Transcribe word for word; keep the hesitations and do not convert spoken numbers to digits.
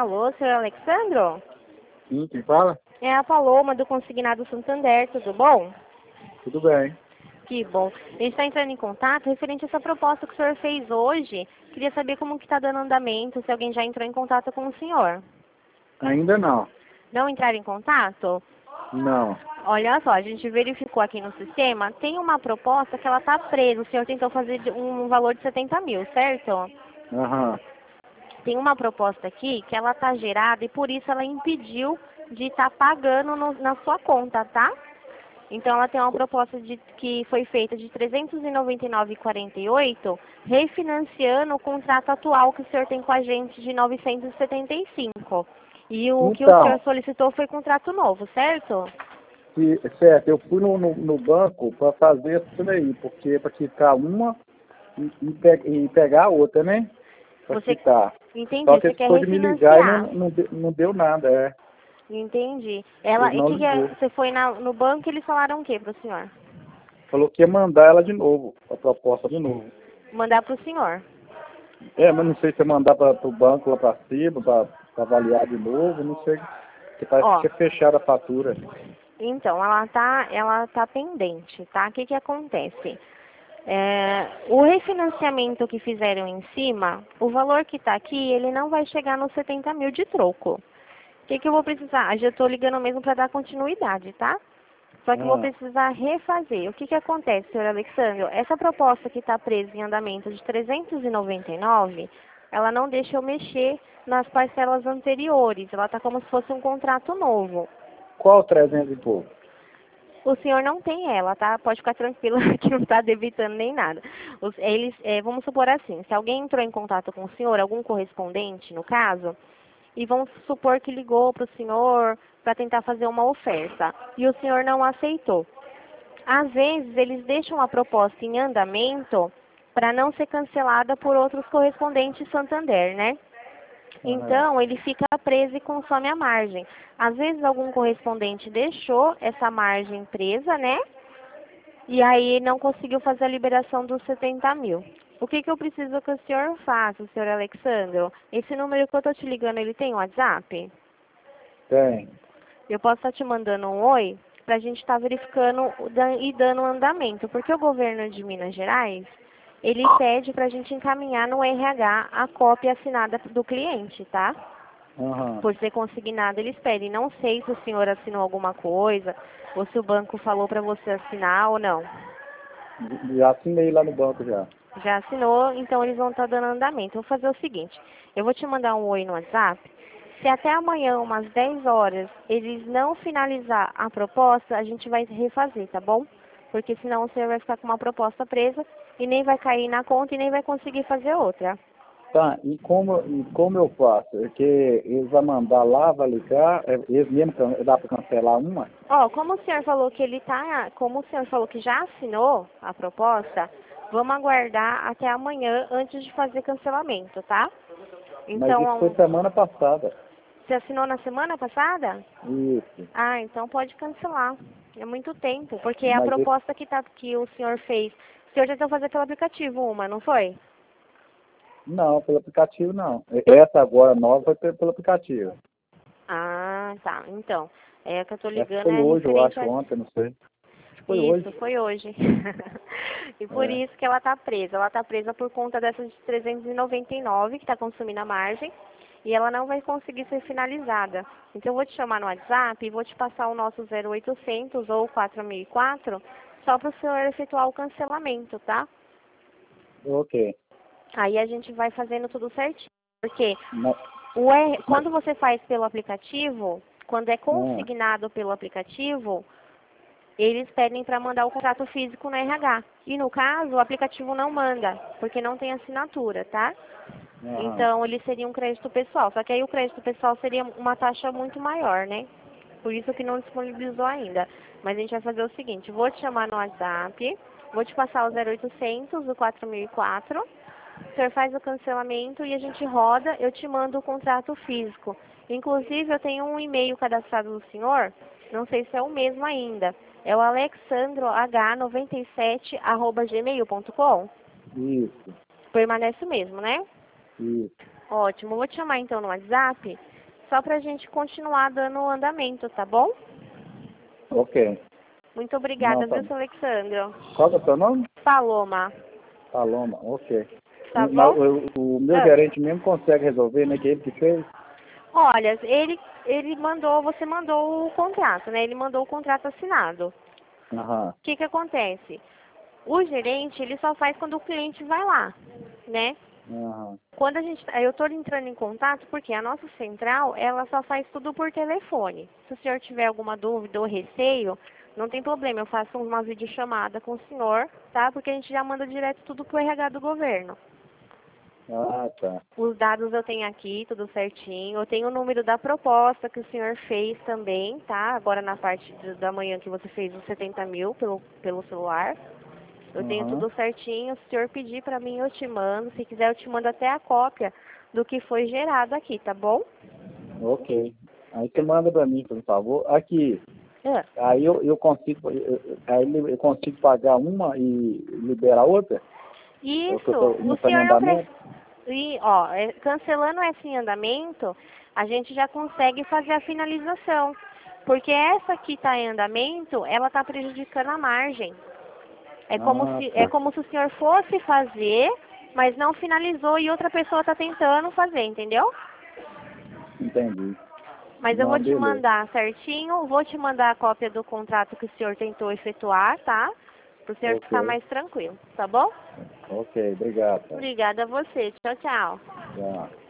Alô, senhor Alexandro? Sim, quem fala? É a Paloma do Consignado Santander, tudo bom? Tudo bem. Que bom. A gente está entrando em contato referente a essa proposta que o senhor fez hoje. Queria saber como que está dando andamento, se alguém já entrou em contato com o senhor. Ainda não. Não entraram em contato? Não. Olha só, a gente verificou aqui no sistema, tem uma proposta que ela está presa. O senhor tentou fazer de- um valor de setenta mil, certo? Aham. Tem uma proposta aqui que ela está gerada e por isso ela impediu de estar pagando no- na sua conta, tá? Então ela tem uma proposta de, que foi feita de trezentos e noventa e nove reais e quarenta e oito centavos, refinanciando o contrato atual que o senhor tem com a gente de novecentos e setenta e cinco. E o que o Então, senhor solicitou foi contrato novo, certo? se, certo, eu fui no, no, no banco para fazer isso daí, porque para quitar uma e, e, pe- e pegar a outra, né? Para Você quitar. entendi, Só que você ele quer ficou de me ligar e não, refinanciar. não, de- não deu nada, é. Entendi. Ela, Ele e não que que é, ligou. você foi na- no banco e eles falaram o que para o senhor? Falou que ia mandar ela de novo, a proposta de novo. Mandar para o senhor. É, mas não sei se ia mandar para o banco lá para cima, para avaliar de novo, não sei. Porque parece que Ó, tinha fechado a fatura. então, ela tá, ela tá pendente, tá? O que que acontece? É, o refinanciamento que fizeram em cima, o valor que está aqui, ele não vai chegar nos setenta mil de troco. O que que eu vou precisar? Ah, já estou ligando mesmo para dar continuidade, tá? Só que eu vou Ah, precisar refazer. O que que acontece, senhor Alexandre? Essa proposta que está presa em andamento de trezentos e noventa e nove, ela não deixa eu mexer nas parcelas anteriores. Ela está como se fosse um contrato novo. qual trezentos e pouco? O senhor não tem ela, tá? Pode ficar tranquilo que não está debitando nem nada. Os- eles, é, vamos supor assim, se alguém entrou em contato com o senhor, algum correspondente, no caso, e vamos supor que ligou para o senhor para tentar fazer uma oferta, e o senhor não aceitou. Às vezes, eles deixam a proposta em andamento para não ser cancelada por outros correspondentes Santander, né? Aham. Então, ele fica preso e consome a margem. Às vezes, algum correspondente deixou essa margem presa, né? E aí não conseguiu fazer a liberação dos setenta mil. O que que eu preciso que o senhor faça, senhor Alexandro? Esse número que eu tô te ligando, ele tem WhatsApp? Tem. Eu posso estar te mandando um oi para a gente estar verificando o dan- e dando um andamento. Porque o governo de Minas Gerais, ele pede para a gente encaminhar no R H a cópia assinada do cliente, tá? Aham. Por ser consignado, eles pedem. Não sei se o senhor assinou alguma coisa, ou se o banco falou para você assinar ou não. Já assinei lá no banco já. Já assinou, então eles vão estar dando andamento. Eu vou fazer o seguinte, eu vou te mandar um oi no WhatsApp. Se até amanhã, umas dez horas, eles não finalizar a proposta, a gente vai refazer, tá bom? Porque senão o senhor vai ficar com uma proposta presa e nem vai cair na conta e nem vai conseguir fazer outra. Tá, e como, e como eu faço? É que eles vão mandar lá, vai ligar, é, eles mesmo can- dá para cancelar uma? Ó, como o senhor falou que ele tá, como o senhor falou que já assinou a proposta, vamos aguardar até amanhã antes de fazer cancelamento, tá? Mas isso foi Então, semana passada. você assinou na semana passada? Isso. Ah, então pode cancelar. É muito tempo, porque a Mas esse, proposta que, tá, que o senhor fez, o senhor já tentou fazer pelo aplicativo uma, não foi? não, pelo aplicativo não. Essa agora nova foi pe- pelo aplicativo. Ah, tá. Então, é que eu tô Essa ligando foi é hoje, eu referente acho, a... ontem, não sei. Acho que foi Isso, hoje. foi hoje. E por É. isso que ela tá presa. Ela tá presa por conta dessas de trezentos e noventa e nove, que tá consumindo a margem, e ela não vai conseguir ser finalizada. Então eu vou te chamar no WhatsApp e vou te passar o nosso zero oitocentos ou quatro mil e quatro, só para o senhor efetuar o cancelamento, tá? Ok. Aí a gente vai fazendo tudo certinho. Porque Mas, o R... mas, quando você faz pelo aplicativo, quando é ah, consignado pelo aplicativo, eles pedem para mandar o contrato físico no R H. E no caso, o aplicativo não manda, porque não tem assinatura, tá? aham. Então, ele seria um crédito pessoal. Só que aí o crédito pessoal seria uma taxa muito maior, né? Por isso que não disponibilizou ainda. Mas a gente vai fazer o seguinte, vou te chamar no WhatsApp, vou te passar o zero oitocentos, o quatro mil e quatro, o senhor faz o cancelamento e a gente roda, eu te mando o contrato físico. Inclusive, eu tenho um e-mail cadastrado do senhor, não sei se é o mesmo ainda. É o alexandro h noventa e sete arroba gmail ponto com. Isso, Permanece o mesmo, né? isso. Ótimo. Vou te chamar então no WhatsApp. só pra gente continuar dando o andamento, tá bom? Ok. Muito obrigada, Não, tá viu, seu Alexandre? Qual que é o seu nome? Paloma, Paloma, ok. tá Mas bom? o, o meu Ah. gerente mesmo consegue resolver, né? Que ele que fez? Olha, ele, ele mandou, você mandou o contrato, né? Ele mandou o contrato assinado. Aham. O que que acontece? O gerente, ele só faz quando o cliente vai lá, né? Aham. Quando a gente, eu estou entrando em contato porque a nossa central, ela só faz tudo por telefone. Se o senhor tiver alguma dúvida ou receio, não tem problema, eu faço uma videochamada com o senhor, tá? Porque a gente já manda direto tudo pro R H do governo. Ah, tá. Os dados eu tenho aqui, tudo certinho. Eu tenho o número da proposta que o senhor fez também, tá? Agora na parte de- da manhã que você fez os setenta mil pelo, pelo celular. Eu tenho Aham. tudo certinho. Se o senhor pedir pra mim, eu te mando. Se quiser, eu te mando até a cópia do que foi gerado aqui, tá bom? Ok. Aí você manda pra mim, por favor. Aqui. É. Aí eu, eu consigo. eu- eu- Aí eu consigo pagar uma e liberar outra? Eu, Isso, eu, tô- não o está em senhor não andamento? precisa. E, ó, é, cancelando essa em andamento, a gente já consegue fazer a finalização. Porque essa que está em andamento, ela está prejudicando a margem. É como Ah, se é tá. como se o senhor fosse fazer, mas não finalizou e outra pessoa está tentando fazer, entendeu? Entendi. Mas eu vou Não, te beleza. mandar certinho, vou te mandar a cópia do contrato que o senhor tentou efetuar, tá? Para o senhor ficar Ok. mais tranquilo, tá bom? Ok, obrigado. Tá. Obrigada a você. Tchau, tchau. Tchau.